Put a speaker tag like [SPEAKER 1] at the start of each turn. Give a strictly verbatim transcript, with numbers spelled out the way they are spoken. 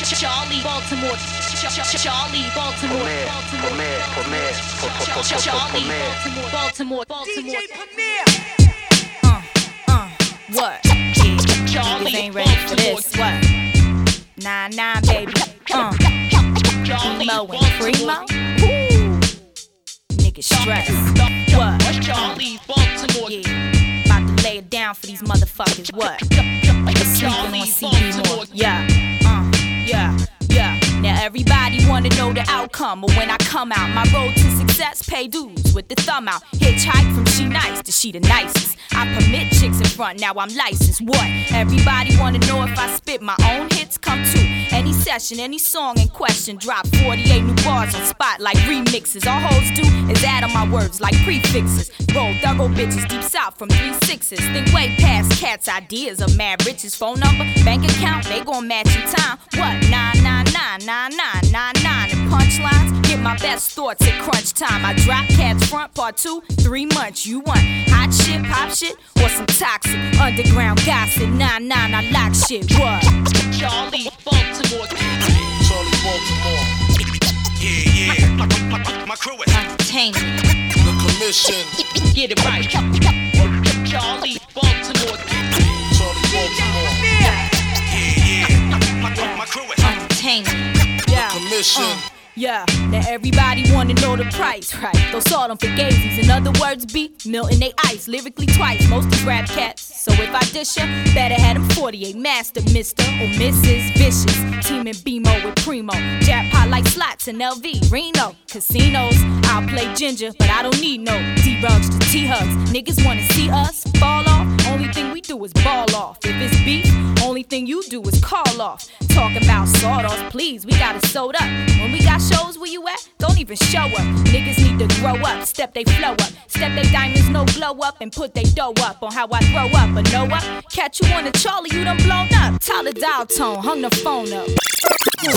[SPEAKER 1] Charlie Baltimore, Charlie Baltimore,
[SPEAKER 2] Premier, Premier,
[SPEAKER 1] Charlie
[SPEAKER 2] Premier.
[SPEAKER 1] Baltimore, Baltimore, Baltimore.
[SPEAKER 3] Uh, uh, what? Yeah,
[SPEAKER 1] Charlie
[SPEAKER 3] niggas ain't ready for this. What? Nah, nah, baby. Uh,
[SPEAKER 1] Charlie
[SPEAKER 3] Emo and Primo. Woo. Niggas stressed. What?
[SPEAKER 1] Charlie Baltimore.
[SPEAKER 3] Yeah, about to lay it down for these motherfuckers. What? Sleeping on C B more. Yeah, uh, yeah, yeah. Now everybody wanna know the outcome, but when I come out, my road to success, pay dues with the thumb out. Hitchhike from she nice to she the nicest. I permit chicks in front, now I'm licensed. What? Everybody wanna know if I spit my own hits, come to any session, any song in question. Drop forty-eight new bars on spot like remixes. All hoes do is add on my words like prefixes. Roll thorough bitches deep south from three sixes. Think way past cats' ideas of mad riches. Phone number, bank account, they gon' match in time. What? Nine nine nine nine nine nine nine. And punchlines, get my best thoughts at crunch time. I drop cats front part two, three months. You want hot shit, pop shit, or some toxic underground gossip? Nine nine, I lock shit. What?
[SPEAKER 1] Charlie Baltimore.
[SPEAKER 2] Charlie Baltimore. Yeah, yeah. My, my, my crew is
[SPEAKER 3] Entertainment.
[SPEAKER 2] the commission.
[SPEAKER 1] Get it right. Charlie Baltimore.
[SPEAKER 2] Charlie Baltimore. Yeah, yeah. My, my, my crew is
[SPEAKER 3] Entertainment. Yeah.
[SPEAKER 2] commission.
[SPEAKER 3] Uh, yeah, now everybody wanna know the price, right? Those saw them for gazies. In other words, beat Milton they ice lyrically twice. Most these rap cats. So if I dish ya, better have them forty-eight master, Mister or Missus Vicious. Teaming B-Mo with Primo. Jackpot like slots in L V, Reno. Casinos, I'll play ginger, but I don't need no D-rugs to T-hugs. Niggas wanna see us fall off. Only thing we do is ball off. If it's beef, only thing you do is call off. Talking about sawdust, please, we got it sold up. When we got shows where you at, don't even show up. Niggas need to grow up, step they flow up. Step they diamonds, no blow up, and put they dough up on how I throw up. But know what? Catch you on the Charlie, you done blown up. Tyler dial tone, hung the phone up.